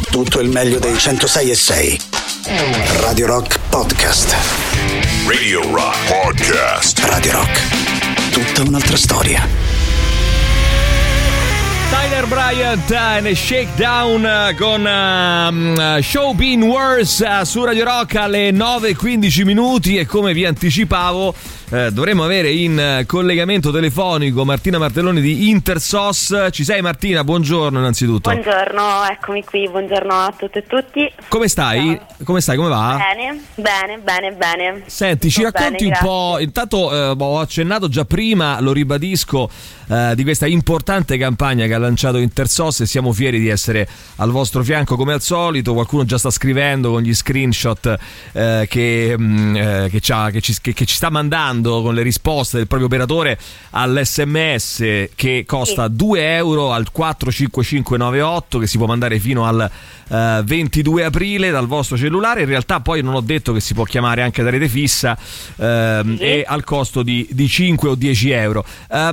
tutto il meglio dei 106.6. Radio Rock Podcast. Radio Rock Podcast. Radio Rock, tutta un'altra storia. Tyler Bryant and Shakedown con Show Being Worse su Radio Rock alle 9:15 minuti, e come vi anticipavo dovremmo avere in collegamento telefonico Martina Martelloni di Intersos. Ci sei, Martina? Buongiorno innanzitutto. Buongiorno, eccomi qui, buongiorno a tutte e tutti. Come stai? Ciao. Come stai? Come va? Bene. Senti, ci racconti un po', intanto ho accennato già prima, lo ribadisco, di questa importante campagna che ha lanciato Intersos, e siamo fieri di essere al vostro fianco come al solito. Qualcuno già sta scrivendo con gli screenshot che ci sta mandando con le risposte del proprio operatore all'SMS che costa 2 euro al 45598, che si può mandare fino al 22 aprile dal vostro cellulare. In realtà poi non ho detto che si può chiamare anche da rete fissa, e al costo di 5 o 10 euro.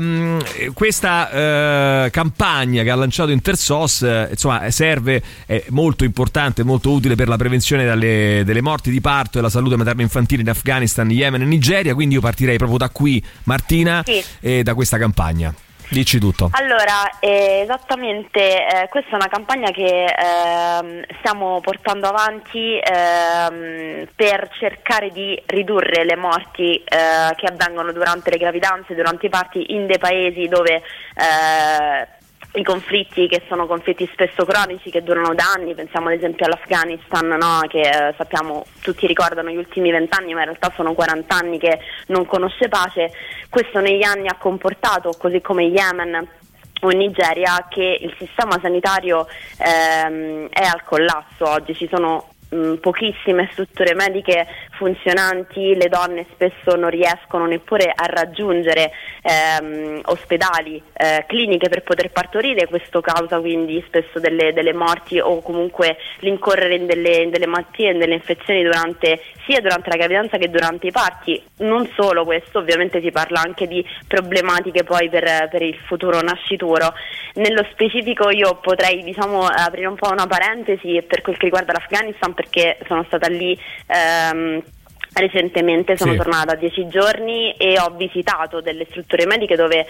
Questa campagna che ha lanciato Intersos insomma serve, è molto importante, molto utile per la prevenzione delle morti di parto e la salute materno-infantile in Afghanistan, Yemen e Nigeria. Quindi io partirei proprio da qui, Martina, e da questa campagna. Dici tutto. Allora, esattamente, questa è una campagna che stiamo portando avanti per cercare di ridurre le morti che avvengono durante le gravidanze, durante i parti in dei paesi dove i conflitti, che sono conflitti spesso cronici, che durano da anni. Pensiamo ad esempio all'Afghanistan, no? Che sappiamo, tutti ricordano gli ultimi 20 anni, ma in realtà sono 40 anni che non conosce pace. Questo negli anni ha comportato, così come Yemen o in Nigeria, che il sistema sanitario è al collasso. Oggi ci sono pochissime strutture mediche funzionanti, le donne spesso non riescono neppure a raggiungere ospedali, cliniche per poter partorire. Questo causa quindi spesso delle morti, o comunque l'incorrere in delle malattie, in delle infezioni sia durante la gravidanza che durante i parti. Non solo questo, ovviamente si parla anche di problematiche poi per il futuro nascituro. Nello specifico io potrei aprire un po' una parentesi per quel che riguarda l'Afghanistan, perché sono stata lì recentemente, sono tornata 10 giorni e ho visitato delle strutture mediche dove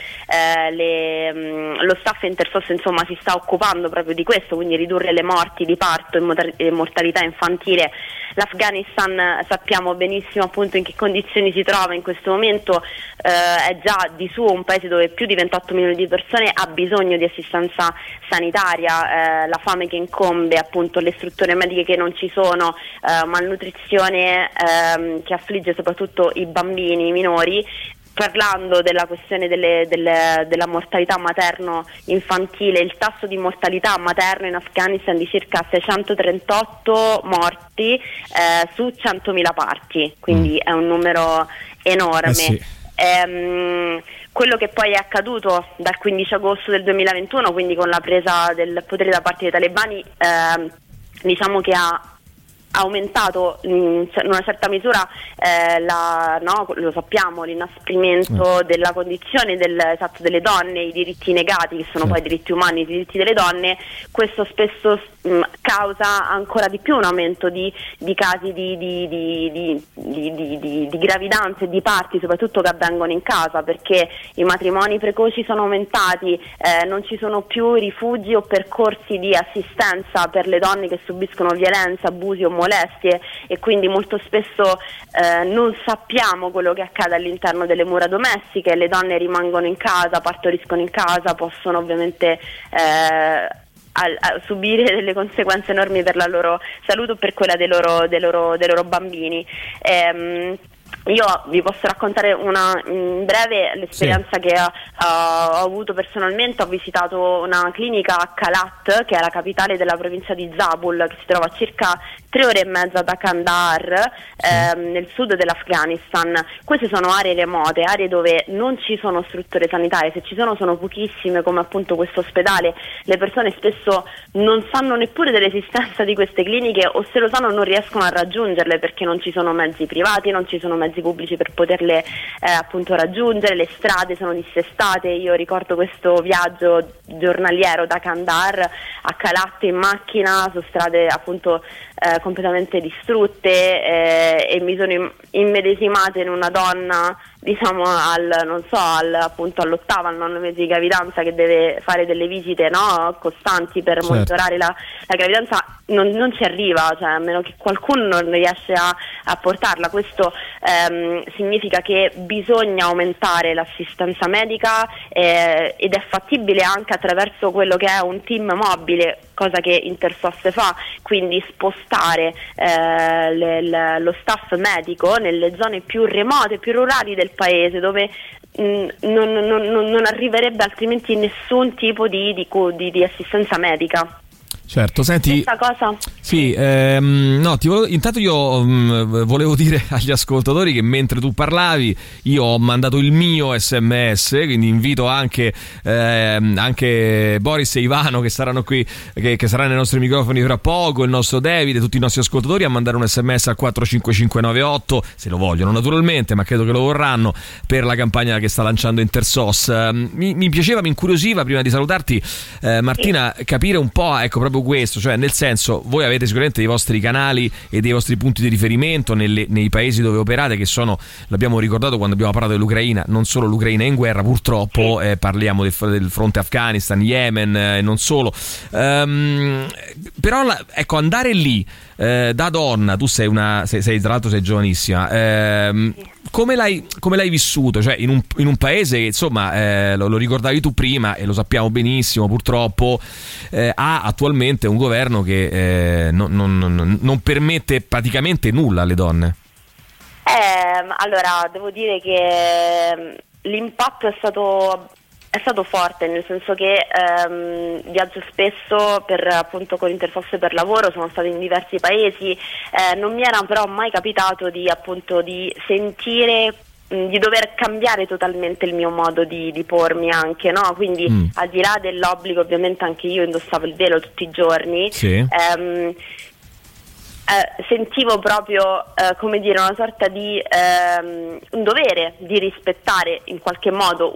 lo staff Intersos insomma si sta occupando proprio di questo, quindi ridurre le morti di parto e mortalità infantile. L'Afghanistan sappiamo benissimo appunto in che condizioni si trova in questo momento, è già di suo un paese dove più di 28 milioni di persone ha bisogno di assistenza sanitaria, la fame che incombe, appunto le strutture mediche che non ci sono, malnutrizione che affligge soprattutto i bambini, i minori. Parlando della questione della mortalità materno-infantile, il tasso di mortalità materna in Afghanistan è di circa 638 morti su 100.000 parti, quindi è un numero enorme. Quello che poi è accaduto dal 15 agosto del 2021, quindi con la presa del potere da parte dei talebani, diciamo che ha aumentato in una certa misura lo sappiamo, l'inasprimento della condizione delle donne, i diritti negati, che sono poi i diritti umani, i diritti delle donne. Questo spesso causa ancora di più un aumento di casi di gravidanze e di parti, soprattutto che avvengono in casa, perché i matrimoni precoci sono aumentati, non ci sono più rifugi o percorsi di assistenza per le donne che subiscono violenza, abusi o molestie, e quindi molto spesso non sappiamo quello che accade all'interno delle mura domestiche. Le donne rimangono in casa, partoriscono in casa, possono ovviamente a subire delle conseguenze enormi per la loro salute o per quella dei loro bambini. Io vi posso raccontare in breve l'esperienza che ho avuto personalmente. Ho visitato una clinica a Kalat, che è la capitale della provincia di Zabul, che si trova a circa 3 ore e mezza da Kandahar, nel sud dell'Afghanistan. Queste sono aree remote, aree dove non ci sono strutture sanitarie, se ci sono pochissime, come appunto questo ospedale. Le persone spesso non sanno neppure dell'esistenza di queste cliniche, o se lo sanno non riescono a raggiungerle perché non ci sono mezzi privati, non ci sono mezzi mezzi pubblici per poterle appunto raggiungere, le strade sono dissestate. Io ricordo questo viaggio giornaliero da Kandahar a Kalat in macchina su strade appunto completamente distrutte, e mi sono immedesimata in una donna, diciamo appunto all'8º, al 9° mese di gravidanza, che deve fare delle visite, no, costanti per monitorare la gravidanza. Non ci arriva, cioè, a meno che qualcuno non riesce a portarla. Questo significa che bisogna aumentare l'assistenza medica, ed è fattibile anche attraverso quello che è un team mobile, cosa che Intersos fa, quindi spostare lo staff medico nelle zone più remote, più rurali del paese, dove non arriverebbe altrimenti nessun tipo di assistenza medica. Certo, senti, questa cosa? Sì, intanto io volevo dire agli ascoltatori che mentre tu parlavi io ho mandato il mio SMS, quindi invito anche Boris e Ivano, che saranno qui, che saranno nei nostri microfoni fra poco, il nostro David e tutti i nostri ascoltatori, a mandare un SMS al 45598, se lo vogliono naturalmente, ma credo che lo vorranno, per la campagna che sta lanciando Intersos. Mi piaceva, mi incuriosiva, prima di salutarti, Martina, capire un po', ecco, proprio questo, cioè nel senso, voi avete sicuramente dei vostri canali e dei vostri punti di riferimento nei paesi dove operate, che sono, l'abbiamo ricordato quando abbiamo parlato dell'Ucraina, non solo l'Ucraina è in guerra purtroppo, parliamo del fronte Afghanistan, Yemen e non solo, però ecco, andare lì da donna, tu sei tra l'altro sei giovanissima, come l'hai vissuto? Cioè in un paese che insomma lo ricordavi tu prima e lo sappiamo benissimo, purtroppo ha attualmente un governo che non permette praticamente nulla alle donne. Allora devo dire che l'impatto è stato forte, nel senso che viaggio spesso appunto con Intersos per lavoro, sono stata in diversi paesi, non mi era però mai capitato di sentire di dover cambiare totalmente il mio modo di pormi anche, no? Quindi al di là dell'obbligo, ovviamente anche io indossavo il velo tutti i giorni, sì. Sentivo proprio come dire, una sorta di un dovere di rispettare in qualche modo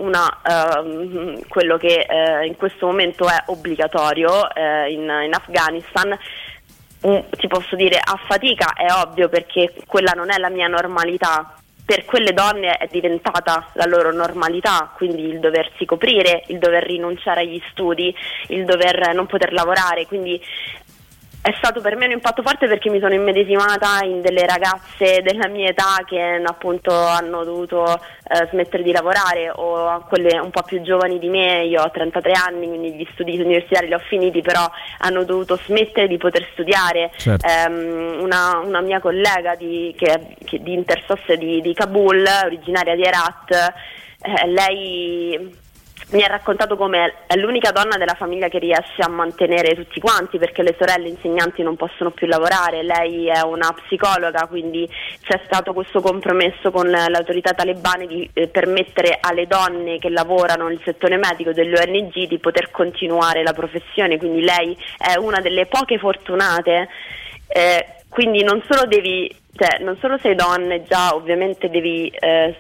quello che in questo momento è obbligatorio in Afghanistan. Ti posso dire a fatica, è ovvio, perché quella non è la mia normalità. Per quelle donne è diventata la loro normalità, quindi il doversi coprire, il dover rinunciare agli studi, il dover non poter lavorare, quindi è stato per me un impatto forte, perché mi sono immedesimata in delle ragazze della mia età che appunto hanno dovuto smettere di lavorare, o quelle un po' più giovani di me. Io ho 33 anni, quindi gli studi universitari li ho finiti, però hanno dovuto smettere di poter studiare. Certo. Una mia collega di Intersos di Kabul, originaria di Herat, lei mi ha raccontato come è l'unica donna della famiglia che riesce a mantenere tutti quanti, perché le sorelle insegnanti non possono più lavorare. Lei è una psicologa, quindi c'è stato questo compromesso con le autorità talebane di permettere alle donne che lavorano nel settore medico delle ONG di poter continuare la professione, quindi lei è una delle poche fortunate. Quindi non solo sei donna e già ovviamente devi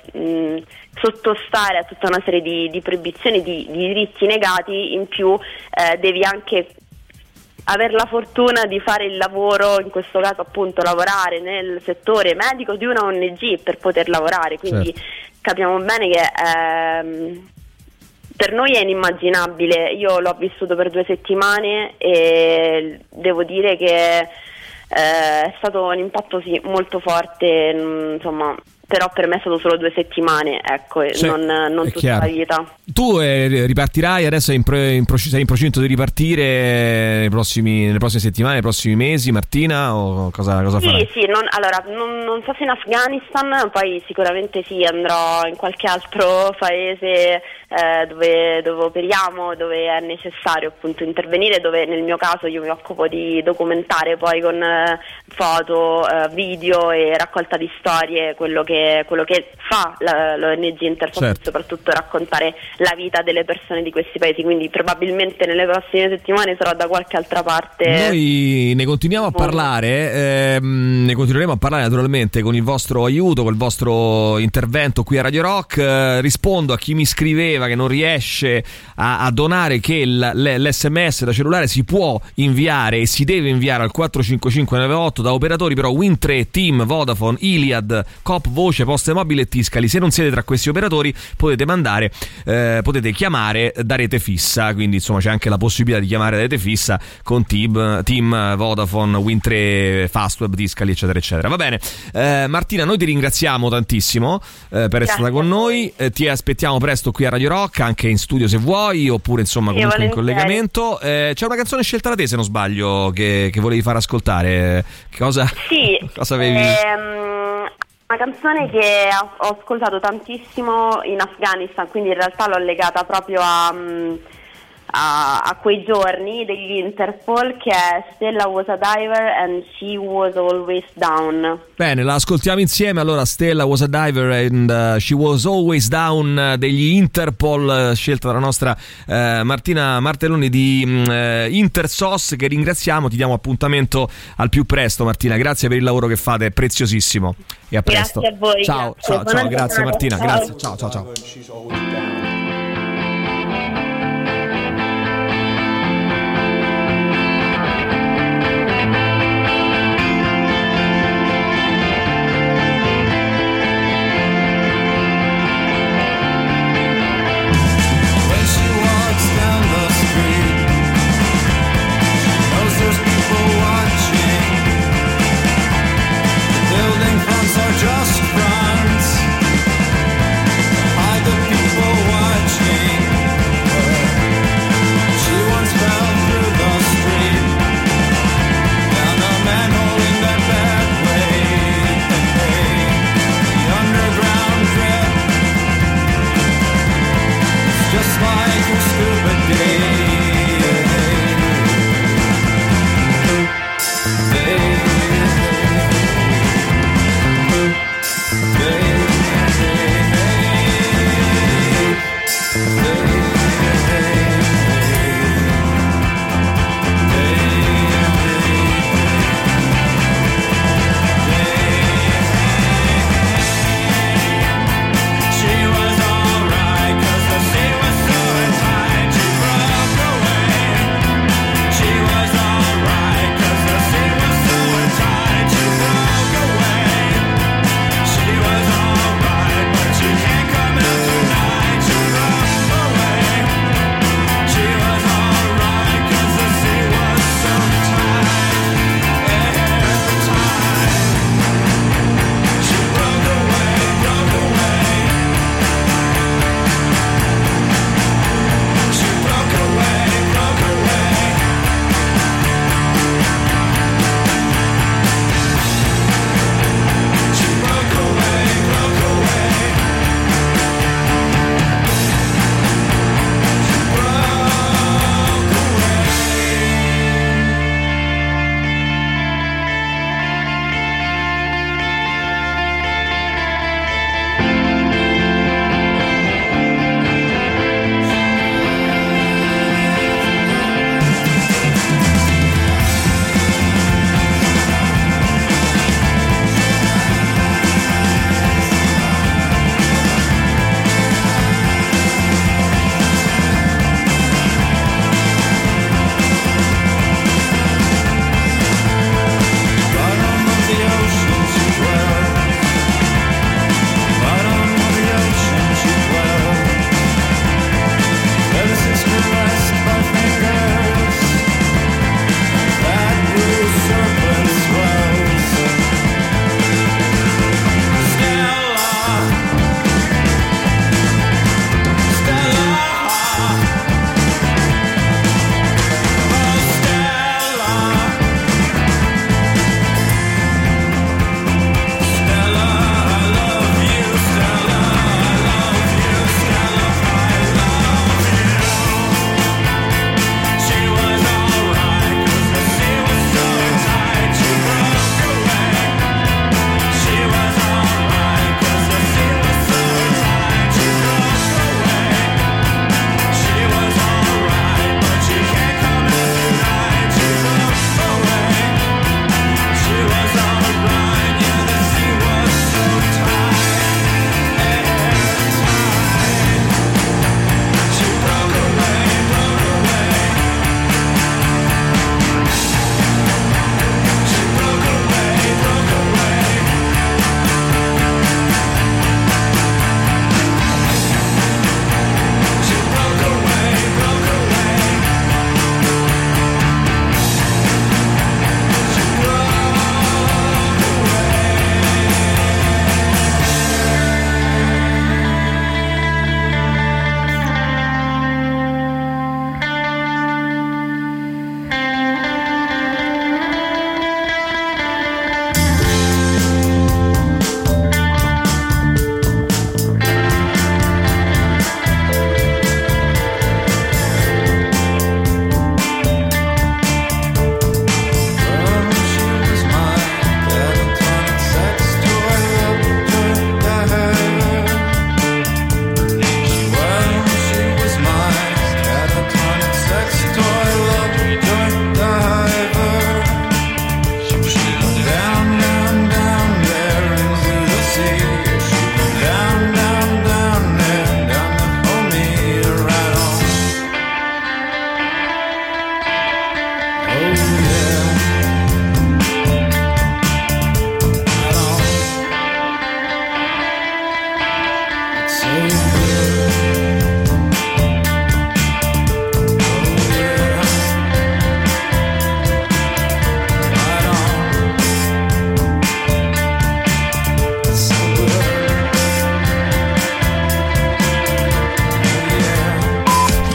sottostare a tutta una serie di proibizioni, di diritti negati, in più devi anche avere la fortuna di fare il lavoro, in questo caso appunto lavorare nel settore medico di una ONG per poter lavorare, quindi certo. Capiamo bene che per noi è inimmaginabile. Io l'ho vissuto per 2 settimane e devo dire che è stato un impatto molto forte, insomma, però per me è stato solo 2 settimane, ecco, non tutta la vita. Tu ripartirai adesso, sei in procinto di ripartire nelle prossime settimane, nei prossimi mesi, Martina, o cosa farai? Sì, non so se in Afghanistan, poi sicuramente sì, andrò in qualche altro paese dove operiamo, dove è necessario appunto intervenire, dove nel mio caso io mi occupo di documentare poi con foto, video e raccolta di storie quello che quello che fa l'ONG Intersos, certo. soprattutto raccontare la vita delle persone di questi paesi, quindi probabilmente nelle prossime settimane sarò da qualche altra parte. Noi ne continuiamo a parlare, ne continueremo a parlare naturalmente con il vostro aiuto, col vostro intervento qui a Radio Rock. Rispondo a chi mi scriveva che non riesce a donare, che l'SMS da cellulare si può inviare e si deve inviare al 45598 da operatori però Wind Tre, TIM, Vodafone, Iliad, Coop, Voce, Poste Mobile e Tiscali. Se non siete tra questi operatori potete mandare, potete chiamare da rete fissa, quindi insomma c'è anche la possibilità di chiamare da rete fissa con TIM, Vodafone, Wind Tre, Fastweb, Tiscali, eccetera eccetera. Va bene, Martina, noi ti ringraziamo tantissimo per essere stata con noi, ti aspettiamo presto qui a Radio Rock, anche in studio se vuoi, oppure insomma comunque in collegamento. C'è una canzone scelta da te, se non sbaglio, che volevi far ascoltare. Cosa avevi? Una canzone che ho ascoltato tantissimo in Afghanistan, quindi in realtà l'ho legata proprio a quei giorni degli Interpol, che è Stella Was a Diver and She Was Always Down. Bene, la ascoltiamo insieme. Allora, Stella Was a Diver and She Was Always Down degli Interpol, scelta dalla nostra Martina Martelloni di Intersos, che ringraziamo. Ti diamo appuntamento al più presto, Martina. Grazie per il lavoro che fate, è preziosissimo. E a presto. Grazie a voi. Ciao, grazie Martina. Ciao. Grazie, ciao. Just fronts, hide the people.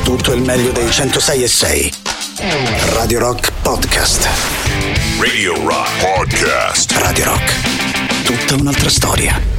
Tutto il meglio dei 106.6. Radio Rock Podcast. Radio Rock Podcast. Radio Rock. Tutta un'altra storia.